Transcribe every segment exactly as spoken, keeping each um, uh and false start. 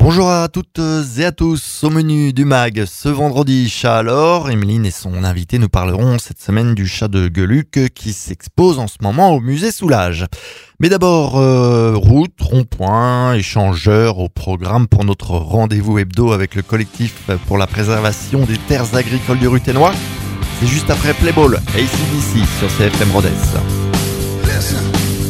Bonjour à toutes et à tous, au menu du mag ce vendredi, chat alors. Emeline et son invité nous parleront cette semaine du chat de Gueluc qui s'expose en ce moment au musée Soulages. Mais d'abord, euh, route, rond-point, échangeur au programme pour notre rendez-vous hebdo avec le collectif pour la préservation des terres agricoles du Ruthénois. C'est juste après Playball, A C D C sur C F M Rodez. Listen.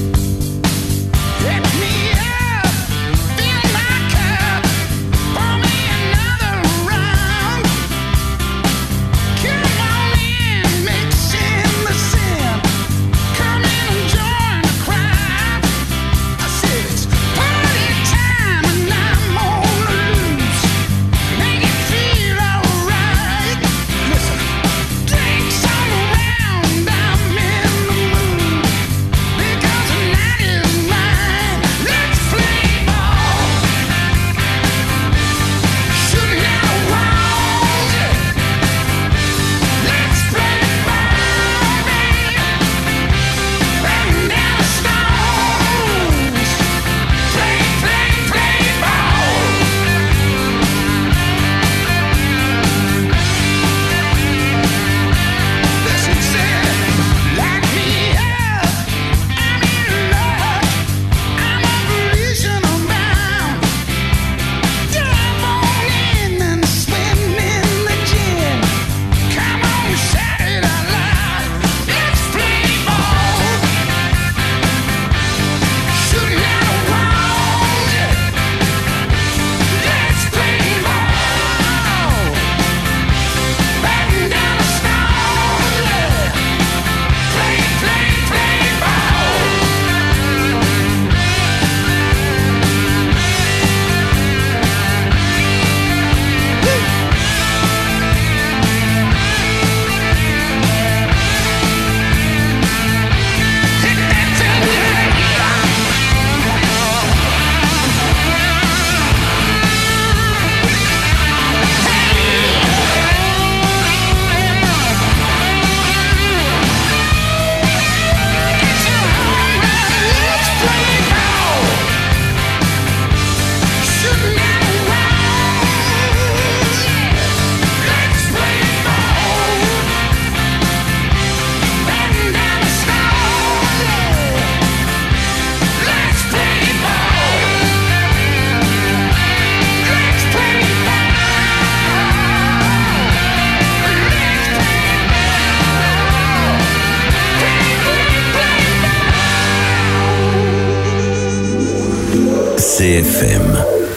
C F M.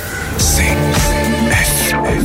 C F M.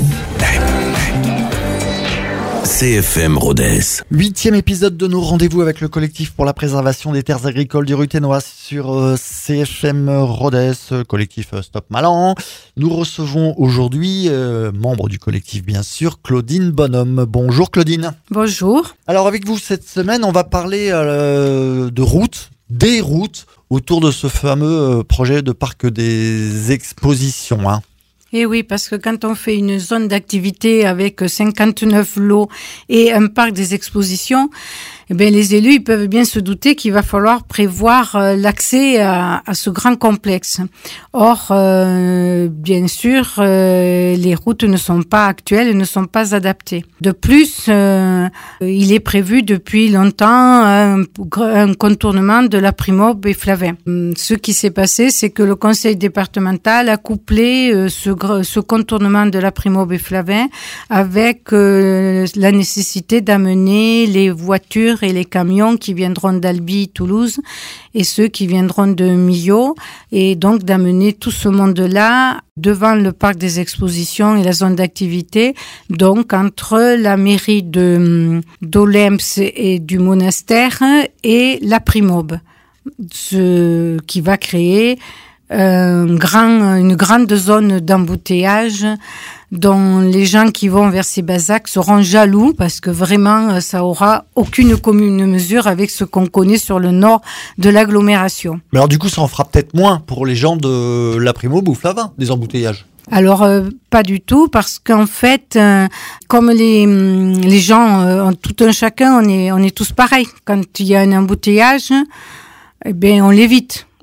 C F M Rodez. Huitième épisode de nos rendez-vous avec le collectif pour la préservation des terres agricoles du Ruthénois sur euh, C F M Rodez, collectif euh, Stop Malan. Nous recevons aujourd'hui, euh, membre du collectif bien sûr, Claudine Bonhomme. Bonjour Claudine. Bonjour. Alors avec vous cette semaine, on va parler euh, de routes, des routes, autour de ce fameux projet de parc des expositions. Hein. Et oui, parce que quand on fait une zone d'activité avec cinquante-neuf lots et un parc des expositions, eh bien, les élus ils peuvent bien se douter qu'il va falloir prévoir euh, l'accès à, à ce grand complexe. Or, euh, bien sûr, euh, les routes ne sont pas actuelles et ne sont pas adaptées. De plus, euh, il est prévu depuis longtemps un, un contournement de la Primaube et Flavin. Ce qui s'est passé, c'est que le conseil départemental a couplé euh, ce, ce contournement de la Primaube et Flavin avec euh, la nécessité d'amener les voitures et les camions qui viendront d'Albi, Toulouse, et ceux qui viendront de Millau, et donc d'amener tout ce monde-là devant le parc des expositions et la zone d'activité, donc entre la mairie de d'Olemps et du monastère et la Primaube, ce qui va créer un grand, une grande zone d'embouteillage dont les gens qui vont vers ces basacs seront jaloux parce que vraiment ça aura aucune commune mesure avec ce qu'on connaît sur le nord de l'agglomération. Mais alors du coup ça en fera peut-être moins pour les gens de la Primaube ou Flavin, des embouteillages. Alors euh, pas du tout, parce qu'en fait, euh, comme les les gens, euh, tout un chacun, on est on est tous pareils. Quand il y a un embouteillage, eh bien on l'évite.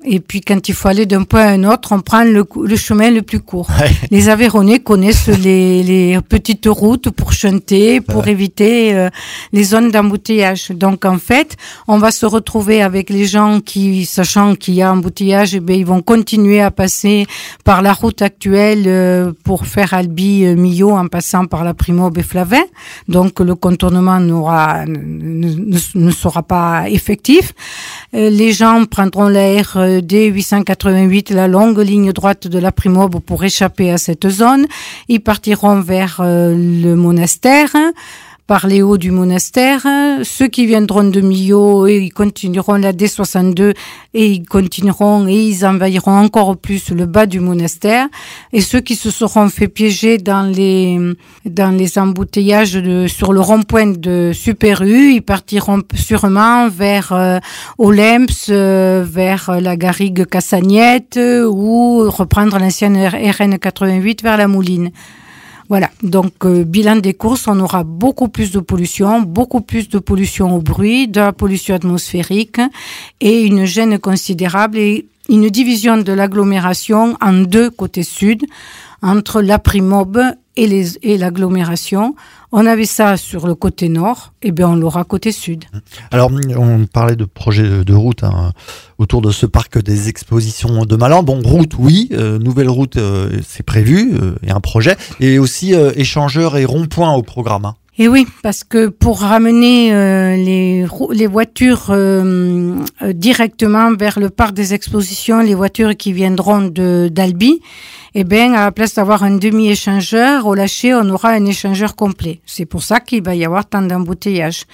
Et puis, quand il faut aller d'un point à un autre, on prend le, le chemin le plus court. Ouais. Les Aveyronnais connaissent les, les petites routes pour chanter, pour Ouais. éviter euh, les zones d'embouteillage. Donc, en fait, on va se retrouver avec les gens qui, sachant qu'il y a embouteillage, eh bien, ils vont continuer à passer par la route actuelle euh, pour faire Albi-Millau en passant par la Primobe et Flavin. Donc, le contournement n'aura, ne, ne, ne sera pas effectif. Euh, les gens prendront la R D huit cent quatre-vingt-huit, la longue ligne droite de la Primobe pour échapper à cette zone. Ils partiront vers euh, le monastère, par les hauts du monastère. Ceux qui viendront de Millau, ils continueront la D soixante-deux et ils continueront et ils envahiront encore plus le bas du monastère. Et ceux qui se seront fait piéger dans les dans les embouteillages de, sur le rond-point de Super U, ils partiront sûrement vers euh, Olemps, euh, vers la Garrigue Cassagnette euh, ou reprendre l'ancienne R N quatre-vingt-huit vers la Mouline. Voilà, donc euh, bilan des courses, on aura beaucoup plus de pollution, beaucoup plus de pollution au bruit, de la pollution atmosphérique et une gêne considérable et une division de l'agglomération en deux côtés sud, entre la Primobe et, les, et l'agglomération. On avait ça sur le côté nord, et bien on l'aura côté sud. Alors, on parlait de projet de, de route hein, autour de ce parc des expositions de Malan. Bon, route, oui, euh, nouvelle route, euh, c'est prévu, euh, et un projet, et aussi euh, échangeurs et ronds-points au programme. Hein. Et oui, parce que pour ramener euh, les, les voitures euh, euh, directement vers le parc des expositions, les voitures qui viendront de d'Albi, eh bien, à la place d'avoir un demi-échangeur, au lâcher, on aura un échangeur complet. C'est pour ça qu'il va y avoir tant d'embouteillages.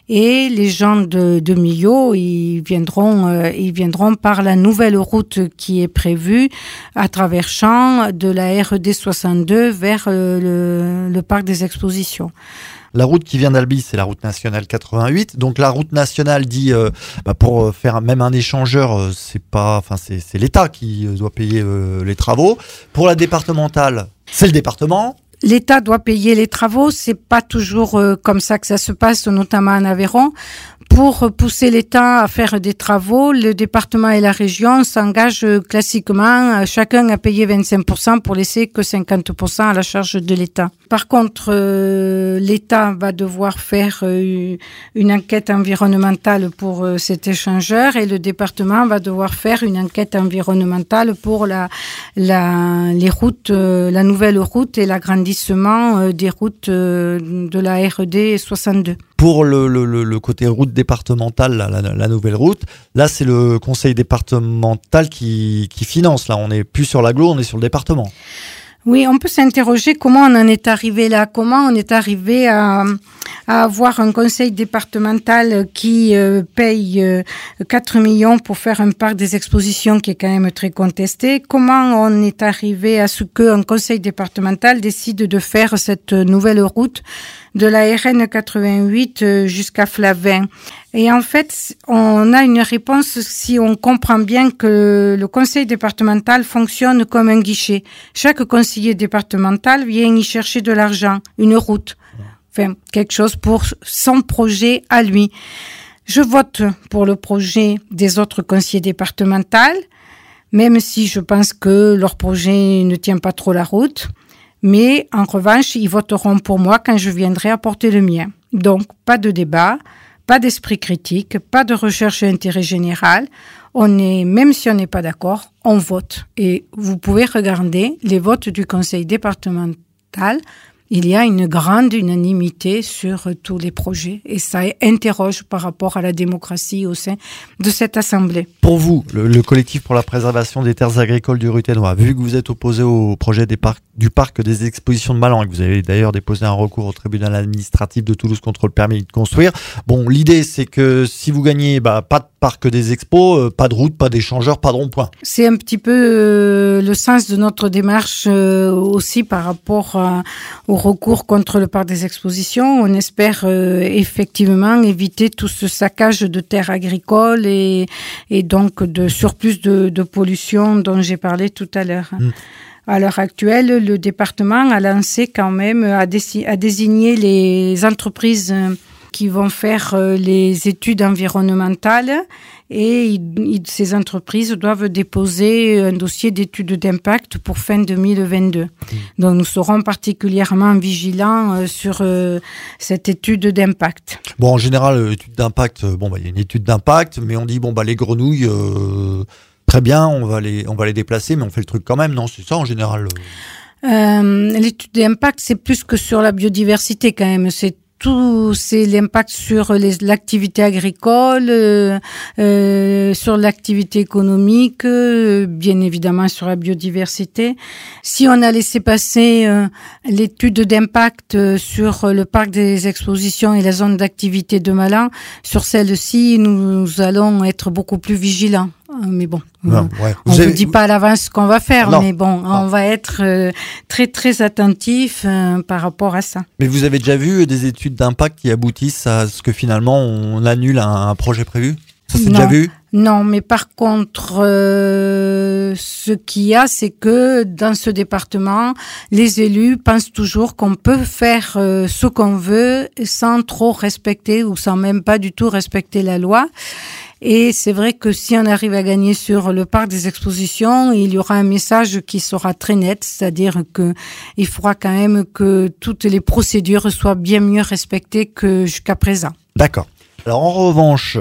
Et les gens de, de Millau, ils viendront, euh, ils viendront par la nouvelle route qui est prévue à travers Champs de la R D soixante-deux vers euh, le, le parc des expositions. La route qui vient d'Albi, c'est la route nationale quatre-vingt-huit. Donc la route nationale dit, euh, bah pour faire même un échangeur, euh, c'est pas, enfin c'est, c'est l'État qui doit payer euh, les travaux. Pour la départementale, c'est le département. L'État doit payer les travaux, c'est pas toujours euh, comme ça que ça se passe, notamment en Aveyron. Pour pousser l'État à faire des travaux, le département et la région s'engagent classiquement chacun à payer vingt-cinq pour cent pour laisser que cinquante pour cent à la charge de l'État. Par contre, euh, l'État va devoir faire euh, une enquête environnementale pour euh, cet échangeur et le département va devoir faire une enquête environnementale pour la, la, les routes, euh, la nouvelle route et l'agrandissement euh, des routes euh, de la R D soixante-deux. Pour le, le, le côté route départementale, la, la, la nouvelle route, là c'est le conseil départemental qui, qui finance. Là, on n'est plus sur l'agglo, on est sur le département. Oui, on peut s'interroger comment on en est arrivé là, comment on est arrivé à, à avoir un conseil départemental qui euh, paye euh, quatre millions pour faire un parc des expositions qui est quand même très contesté. Comment on est arrivé à ce qu'un conseil départemental décide de faire cette nouvelle route de la R N quatre-vingt-huit jusqu'à Flavin. Et en fait, on a une réponse si on comprend bien que le conseil départemental fonctionne comme un guichet. Chaque conseiller départemental vient y chercher de l'argent, une route, enfin quelque chose pour son projet à lui. Je vote pour le projet des autres conseillers départementaux, même si je pense que leur projet ne tient pas trop la route. Mais en revanche, ils voteront pour moi quand je viendrai apporter le mien. Donc, pas de débat, pas d'esprit critique, pas de recherche d'intérêt général. On est, même si on n'est pas d'accord, on vote. Et vous pouvez regarder les votes du conseil départemental. Il y a une grande unanimité sur tous les projets et ça interroge par rapport à la démocratie au sein de cette assemblée. Pour vous, le, le collectif pour la préservation des terres agricoles du Ruthénois, vu que vous êtes opposé au projet des parcs, du parc des expositions de Malan et que vous avez d'ailleurs déposé un recours au tribunal administratif de Toulouse contre le permis de construire, bon, l'idée c'est que si vous gagnez, bah, pas de parc des expos, euh, pas de route, pas d'échangeur, pas de rond-point. C'est un petit peu euh, le sens de notre démarche euh, aussi par rapport à, au recours contre le parc des expositions. On espère euh, effectivement éviter tout ce saccage de terres agricoles et, et donc de surplus de, de pollution dont j'ai parlé tout à l'heure. Mmh. À l'heure actuelle, le département a lancé quand même, a, dési- a désigné les entreprises qui vont faire euh, les études environnementales et il, il, ces entreprises doivent déposer un dossier d'études d'impact pour fin deux mille vingt-deux. Mmh. Donc nous serons particulièrement vigilants euh, sur euh, cette étude d'impact. Bon, en général, étude d'impact, bon, bah, il y a une étude d'impact, mais on dit, bon, bah, les grenouilles, euh, très bien, on va les, on va les déplacer, mais on fait le truc quand même, non? C'est ça, en général. Euh, l'étude d'impact, c'est plus que sur la biodiversité, quand même. C'est tout, c'est l'impact sur les, l'activité agricole, euh, euh, sur l'activité économique, euh, bien évidemment sur la biodiversité. Si on a laissé passer euh, l'étude d'impact euh, sur le parc des expositions et la zone d'activité de Malan, sur celle-ci, nous, nous allons être beaucoup plus vigilants. Mais bon, non, ouais. on ne vous dit pas à l'avance ce qu'on va faire, non. mais bon, non. on va être euh, très très attentif euh, par rapport à ça. Mais vous avez déjà vu des études d'impact qui aboutissent à ce que finalement on annule un, un projet prévu? Ça c'est déjà vu? Non, mais par contre, euh, ce qu'il y a, c'est que dans ce département, les élus pensent toujours qu'on peut faire euh, ce qu'on veut sans trop respecter ou sans même pas du tout respecter la loi. Et c'est vrai que si on arrive à gagner sur le parc des expositions, il y aura un message qui sera très net, c'est-à-dire que il faudra quand même que toutes les procédures soient bien mieux respectées que jusqu'à présent. D'accord. Alors en revanche,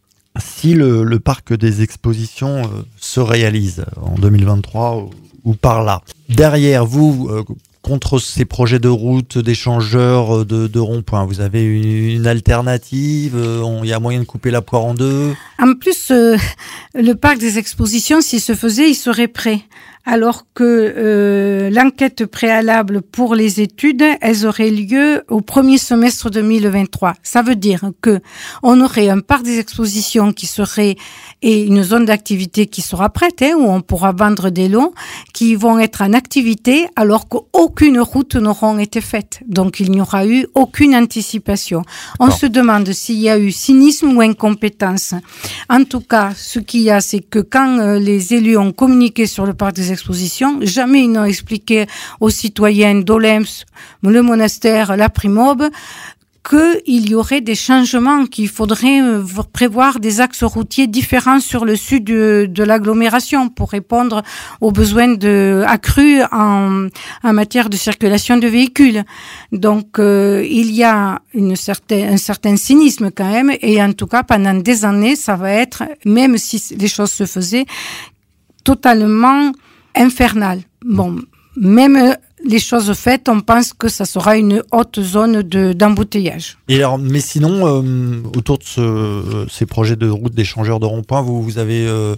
si le, le parc des expositions euh, se réalise en deux mille vingt-trois ou, ou par là, derrière vous, euh, contre ces projets de route, d'échangeurs, de, de ronds-points, vous avez une, une alternative? Il y a moyen de couper la poire en deux? En plus, euh, le parc des expositions, s'il se faisait, il serait prêt. Alors que euh, l'enquête préalable pour les études, elles auraient lieu au premier semestre deux mille vingt-trois. Ça veut dire que on aurait un parc des expositions qui serait et une zone d'activité qui sera prête, hein, où on pourra vendre des lots qui vont être en activité alors qu'aucune route n'aura été faite. Donc il n'y aura eu aucune anticipation. On se demande s'il y a eu cynisme ou incompétence. En tout cas, ce qu'il y a, c'est que quand euh, les élus ont communiqué sur le parc des expositions, jamais ils n'ont expliqué aux citoyens d'Olems, le monastère, la Primobe, qu'il y aurait des changements, qu'il faudrait prévoir des axes routiers différents sur le sud de, de l'agglomération pour répondre aux besoins de, accrus en, en matière de circulation de véhicules. Donc, euh, il y a une certaine, un certain cynisme quand même, et en tout cas, pendant des années, ça va être, même si les choses se faisaient, totalement infernal. Bon, même les choses faites, on pense que ça sera une haute zone de, d'embouteillage. Et alors, mais sinon, euh, autour de ce, ces projets de route, d'échangeurs de ronds-points, vous, vous avez, euh,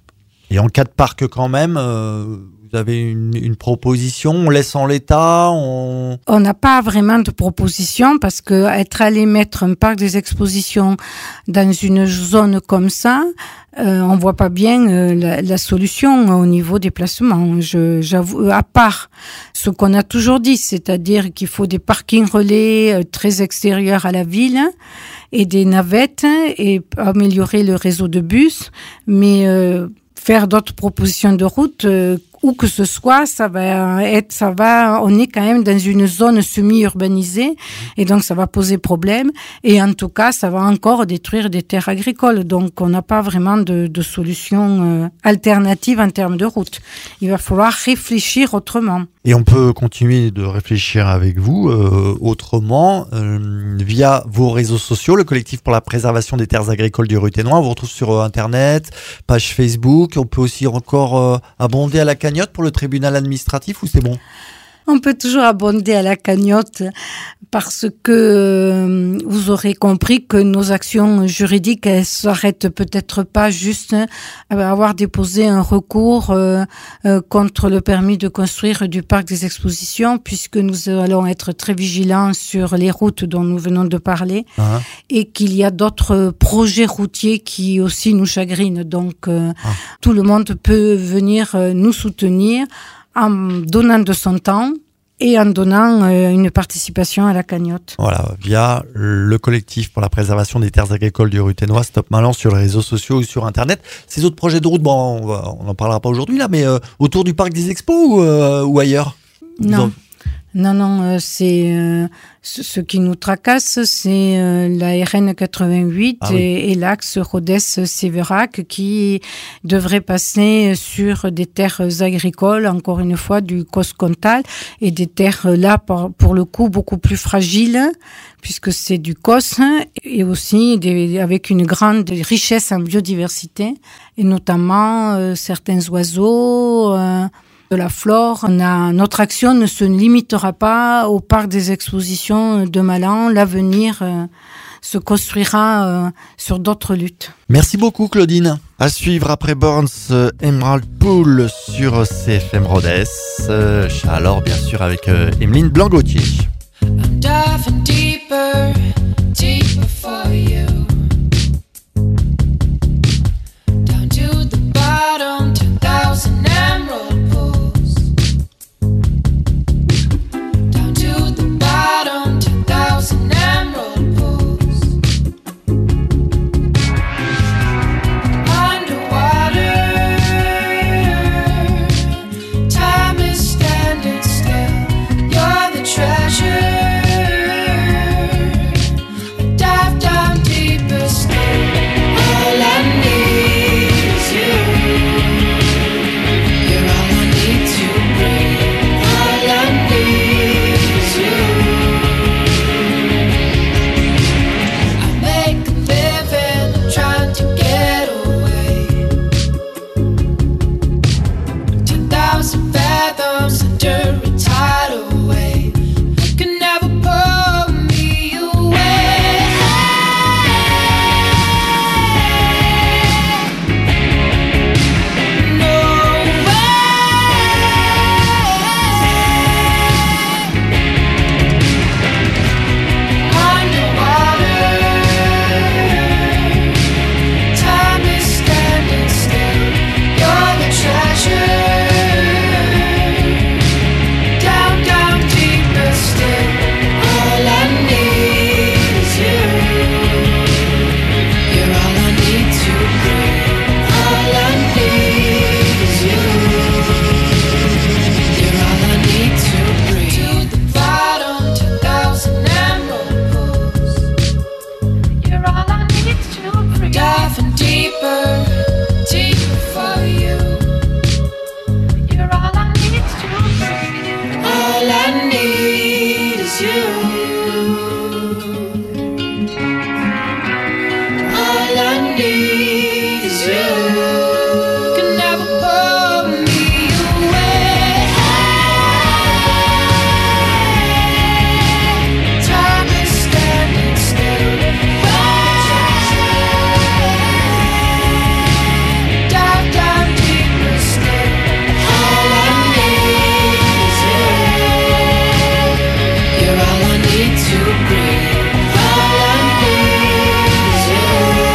et en cas de parc quand même, euh, vous avez une, une proposition, on laisse en l'état, on... On n'a pas vraiment de proposition parce que être allé mettre un parc des expositions dans une zone comme ça, euh, on voit pas bien euh, la, la solution au niveau des placements. Je, j'avoue, à part ce qu'on a toujours dit, c'est-à-dire qu'il faut des parkings relais euh, très extérieurs à la ville et des navettes et améliorer le réseau de bus, mais euh, faire d'autres propositions de route, euh, où que ce soit, ça va être, ça va, on est quand même dans une zone semi-urbanisée, et donc ça va poser problème, et en tout cas, ça va encore détruire des terres agricoles, donc on n'a pas vraiment de, de solution euh, alternative en termes de route. Il va falloir réfléchir autrement. Et on peut continuer de réfléchir avec vous euh, autrement euh, via vos réseaux sociaux, le collectif pour la préservation des terres agricoles du Ruténois. On vous retrouve sur euh, Internet, page Facebook. On peut aussi encore euh, abonder à la cagnotte pour le tribunal administratif, ou c'est bon? On peut toujours abonder à la cagnotte parce que euh, vous aurez compris que nos actions juridiques, elles s'arrêtent peut-être pas juste à avoir déposé un recours euh, euh, contre le permis de construire du parc des expositions, puisque nous allons être très vigilants sur les routes dont nous venons de parler, uh-huh. et qu'il y a d'autres projets routiers qui aussi nous chagrinent. Donc euh, uh-huh. tout le monde peut venir euh, nous soutenir en donnant de son temps et en donnant euh, une participation à la cagnotte. Voilà, via le collectif pour la préservation des terres agricoles du Ruténois, Stop Malan, sur les réseaux sociaux ou sur Internet. Ces autres projets de route, bon, on n'en parlera pas aujourd'hui là, mais euh, autour du parc des expos ou, euh, ou ailleurs? Non. Non, non, euh, c'est euh, ce, ce qui nous tracasse, c'est euh, la R N quatre-vingt-huit Ah oui. et, et l'axe Rodez-Sévérac qui devrait passer sur des terres agricoles, encore une fois du Cosc-Comtal, et des terres là pour, pour le coup beaucoup plus fragiles puisque c'est du Cos et aussi des, avec une grande richesse en biodiversité et notamment euh, certains oiseaux. Euh, de la flore. On a, notre action ne se limitera pas au parc des expositions de Malan. L'avenir euh, se construira euh, sur d'autres luttes. Merci beaucoup Claudine. À suivre après Burns, euh, Emerald Pool sur C F M Rodez. Euh, alors bien sûr avec euh, Emeline Blanc-Gauthier. I'm diving deeper, deeper for you. Down to the bottom, ten thousand emerald pools. Down to the bottom, ten thousand emerald pools. Underwater, time is standing still. You're the treasure. Dive down deeper still. All I need is you. You're all I need to breathe. All I need is you. I make a living trying to get away. Ten thousand fathoms under a tidal wave. You can never pull me away. No Underwater, time is standing still. You're the treasure. Down, down, deeper still. All I need is you. You're all I need to breathe. All I need is you. You're all I need to breathe. To the bottom, ten thousand emerald pools. You're all I need to breathe. Diving deeper, deeper for you. You're all I need to breathe. All I need is you. All I need is you. Can never pull me away. Time is standing still. Dive down deeper still. All I need is you. You're all I need to breathe. All I need is you.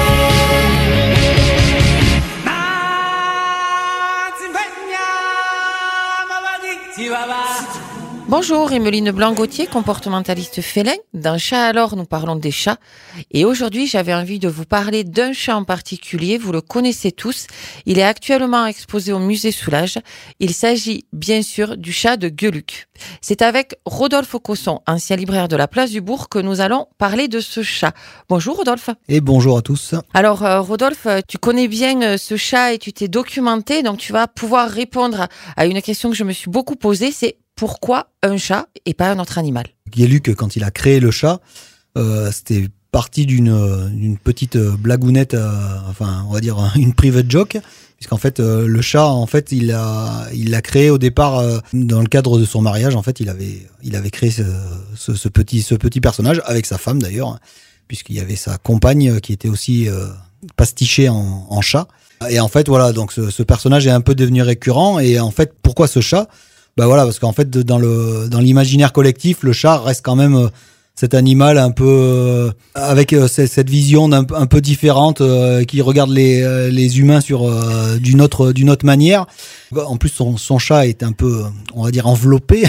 Bonjour, Emeline Blanc-Gauthier, comportementaliste félin. Dans Chat alors, nous parlons des chats. Et aujourd'hui, j'avais envie de vous parler d'un chat en particulier. Vous le connaissez tous. Il est actuellement exposé au musée Soulages. Il s'agit bien sûr du chat de Gueuluc. C'est avec Rodolphe Cosson, ancien libraire de la place du Bourg, que nous allons parler de ce chat. Bonjour Rodolphe. Et bonjour à tous. Alors euh, Rodolphe, tu connais bien euh, ce chat et tu t'es documenté, donc tu vas pouvoir répondre à une question que je me suis beaucoup posée, c'est pourquoi un chat et pas un autre animal ? Gueuluc, quand il a créé le chat, euh, c'était parti d'une, d'une petite blagounette, euh, enfin on va dire une private joke, puisqu'en fait euh, le chat, en fait, il a, il l'a créé au départ euh, dans le cadre de son mariage. En fait, il avait, il avait créé ce, ce, ce petit, ce petit personnage avec sa femme d'ailleurs, hein, puisqu'il y avait sa compagne qui était aussi euh, pastichée en, en chat. Et en fait, voilà, donc ce, ce personnage est un peu devenu récurrent. Et en fait, pourquoi ce chat ? Bah voilà, parce qu'en fait, dans le dans l'imaginaire collectif, le chat reste quand même euh, cet animal un peu euh, avec euh, c- cette vision d'un, un peu différente euh, qui regarde les euh, les humains sur euh, d'une autre d'une autre manière. En plus, son son chat est un peu, on va dire, enveloppé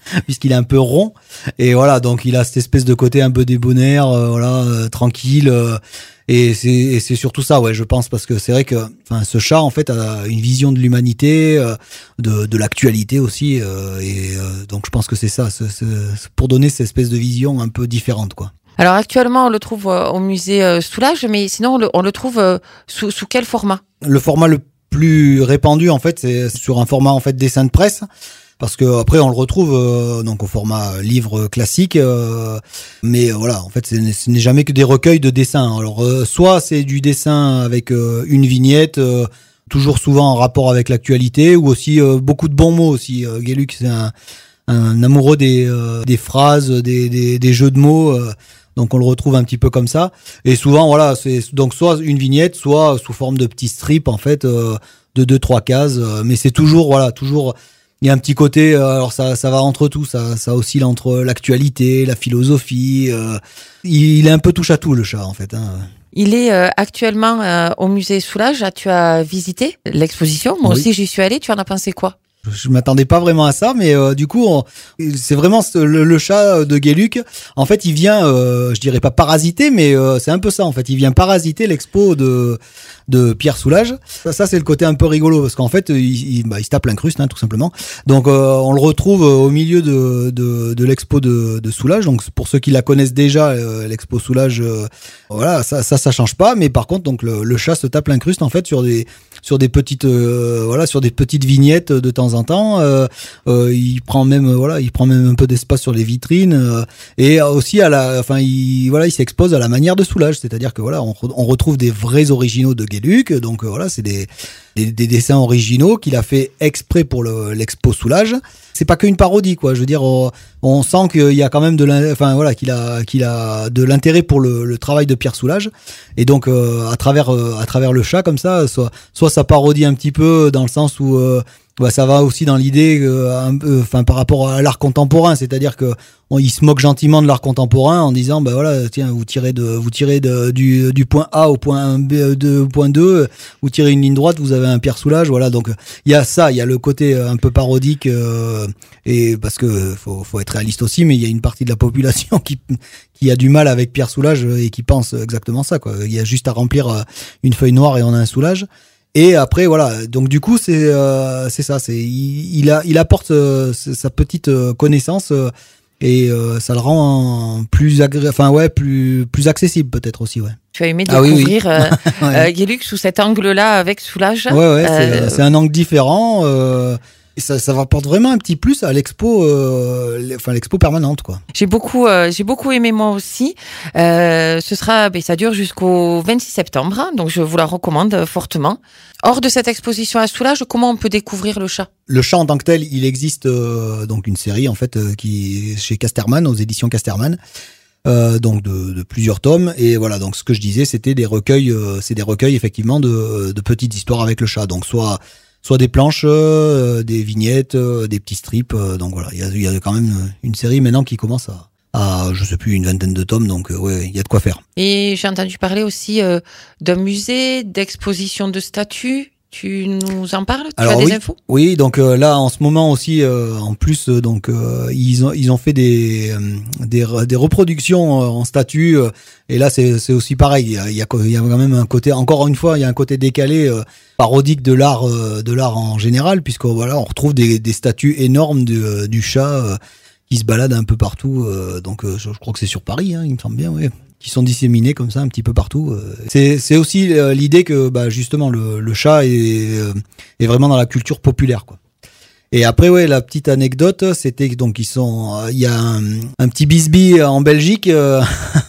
puisqu'il est un peu rond. Et voilà, donc il a cette espèce de côté un peu débonnaire, euh, voilà, euh, tranquille. Euh, et c'est, et c'est surtout ça, ouais, je pense, parce que c'est vrai que, enfin, ce chat, en fait, a une vision de l'humanité, euh, de, de l'actualité aussi. Euh, et euh, donc, je pense que c'est ça, c'est, c'est, c'est pour donner cette espèce de vision un peu différente, quoi. Alors actuellement, on le trouve euh, au musée euh, Soulages, mais sinon, on le, on le trouve euh, sous, sous quel format ? Le format le plus répandu, en fait, c'est sur un format, en fait, dessin de presse. Parce que après on le retrouve euh, donc au format livre classique, euh, mais euh, voilà, en fait c'est, ce n'est jamais que des recueils de dessins. Alors euh, soit c'est du dessin avec euh, une vignette, euh, toujours souvent en rapport avec l'actualité, ou aussi euh, beaucoup de bons mots aussi. Euh, Gueluc c'est un, un amoureux des, euh, des phrases, des, des, des jeux de mots. Euh, donc on le retrouve un petit peu comme ça. Et souvent voilà, c'est donc soit une vignette, soit sous forme de petits strips en fait euh, de deux trois cases. Euh, mais c'est toujours voilà toujours il y a un petit côté, euh, alors ça, ça va entre tout, ça, ça oscille entre l'actualité, la philosophie. Euh, il, il est un peu touche à tout le chat en fait. Hein. Il est euh, actuellement euh, au musée Soulages. Tu as visité l'exposition. Moi Oui. aussi, j'y suis allée. Tu en as pensé quoi ? Je m'attendais pas vraiment à ça, mais euh, du coup, on, c'est vraiment ce- le, le chat de Gueluc. En fait, il vient, euh, je dirais pas parasiter, mais euh, c'est un peu ça. En fait, il vient parasiter l'expo de de Pierre Soulages. Ça, ça, c'est le côté un peu rigolo parce qu'en fait, il, il, bah, il se tape l'incruste, hein, tout simplement. Donc, euh, on le retrouve au milieu de de, de l'expo de, de Soulages. Donc, pour ceux qui la connaissent déjà, euh, l'expo Soulages, euh, voilà, ça, ça, ça change pas. Mais par contre, donc le, le chat se tape l'incruste en fait sur des sur des petites euh, voilà sur des petites vignettes de temps en temps. Euh, euh, il prend même euh, voilà il prend même un peu d'espace sur les vitrines euh, et aussi à la enfin il voilà il s'expose à la manière de Soulages, c'est-à-dire que voilà on, re- on retrouve des vrais originaux de Gueluc, donc euh, voilà c'est des, des des dessins originaux qu'il a fait exprès pour le, l'expo Soulages. C'est pas qu'une parodie quoi, je veux dire on, on sent qu'il y a quand même de l'in- enfin voilà qu'il a qu'il a de l'intérêt pour le, le travail de Pierre Soulages et donc euh, à travers euh, à travers le chat comme ça soit soit ça parodie un petit peu dans le sens où euh, bah, ça va aussi dans l'idée euh, un peu, enfin par rapport à l'art contemporain, c'est-à-dire que on, il se moque gentiment de l'art contemporain en disant bah voilà tiens vous tirez de vous tirez de, du du point A au point B de au point deux, vous tirez une ligne droite, vous avez un Pierre Soulages, voilà donc il y a ça, il y a le côté un peu parodique euh, et parce que faut faut être réaliste aussi, mais il y a une partie de la population qui qui a du mal avec Pierre Soulages et qui pense exactement ça quoi. Il y a juste à remplir euh, une feuille noire et on a un Soulages. Et après voilà, donc du coup c'est euh, c'est ça, c'est il, il a il apporte euh, sa petite euh, connaissance euh, et euh, ça le rend plus agré... enfin ouais plus plus accessible peut-être aussi ouais. Tu as aimé Ah oui, oui. découvrir euh, Ouais. euh, Gueluc sous cet angle-là avec Soulages. Ouais ouais, c'est, Euh, c'est un angle différent. Euh, et ça ça apporte vraiment un petit plus à l'expo, euh, l- enfin l'expo permanente quoi. J'ai beaucoup, euh, j'ai beaucoup aimé moi aussi. Euh, ce sera, ben, ça dure jusqu'au vingt-six septembre, hein, donc je vous la recommande euh, fortement. Hors de cette exposition à Soulages, comment on peut découvrir le chat ? Le chat en tant que tel, il existe euh, donc une série en fait euh, qui est chez Casterman, aux éditions Casterman. Euh, donc de, de plusieurs tomes et voilà donc ce que je disais c'était des recueils euh, c'est des recueils effectivement de, de petites histoires avec le chat, donc soit soit des planches, euh, des vignettes, euh, des petits strips, euh, donc voilà il y a, il y a quand même une série maintenant qui commence à, à je sais plus une vingtaine de tomes, donc euh, ouais il y a de quoi faire. Et j'ai entendu parler aussi euh, d'un musée, d'exposition de statues. Tu nous en parles ? Tu Alors as des oui, infos ? Oui, donc euh, là en ce moment aussi, euh, en plus, euh, donc euh, ils ont ils ont fait des euh, des, re- des reproductions euh, en statue euh, et là c'est c'est aussi pareil. Il y a il y a co- il y a quand même un côté, encore une fois, il y a un côté décalé euh, parodique de l'art euh, de l'art en général, puisque voilà on retrouve des des statues énormes du euh, du chat euh, qui se balade un peu partout. Euh, donc euh, je, je crois que c'est sur Paris, hein, il me semble bien, oui. Qui sont disséminés comme ça un petit peu partout. Euh. C'est c'est aussi euh, l'idée que bah justement le le chat est euh, est vraiment dans la culture populaire quoi. Et après ouais la petite anecdote c'était que donc ils sont euh, il y a un, un petit bisbee en Belgique euh,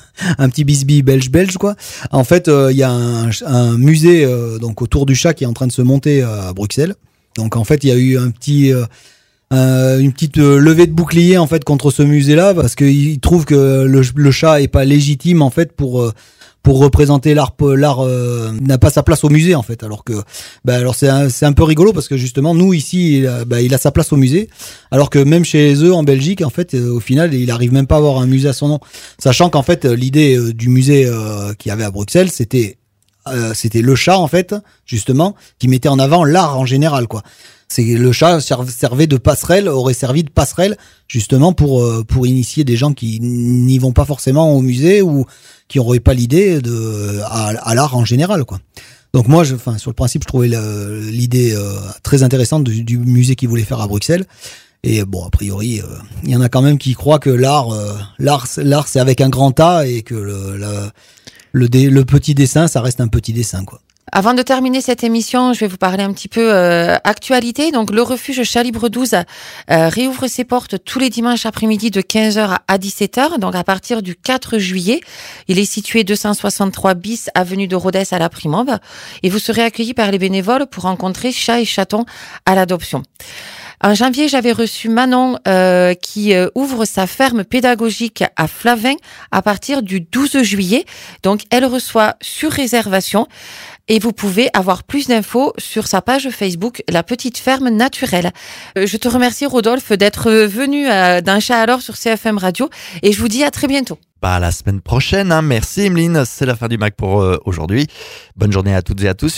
un petit bisbee belge belge quoi. En fait euh, il y a un, un musée euh, donc autour du chat qui est en train de se monter à Bruxelles. Donc en fait il y a eu un petit euh, Euh, une petite euh, levée de bouclier en fait contre ce musée-là parce qu'ils trouvent que le, le chat est pas légitime en fait pour euh, pour représenter l'art l'art euh, n'a pas sa place au musée en fait, alors que bah alors c'est un, c'est un peu rigolo parce que justement nous ici il a, bah, il a sa place au musée alors que même chez eux en Belgique en fait euh, au final il arrive même pas à avoir un musée à son nom, sachant qu'en fait l'idée euh, du musée euh, qu'il y avait à Bruxelles c'était euh, c'était le chat en fait justement qui mettait en avant l'art en général quoi. C'est le chat serv- servait de passerelle, aurait servi de passerelle justement pour euh, pour initier des gens qui n'y vont pas forcément au musée ou qui n'auraient pas l'idée de à, à l'art en général, quoi. Donc moi, je, enfin, sur le principe, je trouvais le- l'idée euh, très intéressante du, du musée qu'ils voulaient faire à Bruxelles. Et bon, a priori, euh, il y en a quand même qui croient que l'art, euh, l'art, c'est- l'art, c'est avec un grand A et que le, le, le, dé- le petit dessin, ça reste un petit dessin, quoi. Avant de terminer cette émission, je vais vous parler un petit peu euh, actualité. Donc, le refuge Chat Libre douze euh, réouvre ses portes tous les dimanches après-midi de quinze heures à dix-sept heures. Donc, à partir du quatre juillet, il est situé deux cent soixante-trois bis avenue de Rodez à la Primauve. Et vous serez accueillis par les bénévoles pour rencontrer chats et chatons à l'adoption. En janvier, j'avais reçu Manon euh, qui euh, ouvre sa ferme pédagogique à Flavin à partir du douze juillet. Donc, elle reçoit sur réservation et vous pouvez avoir plus d'infos sur sa page Facebook, La Petite Ferme Naturelle. Euh, je te remercie, Rodolphe, d'être venu euh, d'un chat à l'or sur C F M Radio et je vous dis à très bientôt. Bah, à la semaine prochaine, hein. Merci Emeline, c'est la fin du Mag pour euh, aujourd'hui. Bonne journée à toutes et à tous.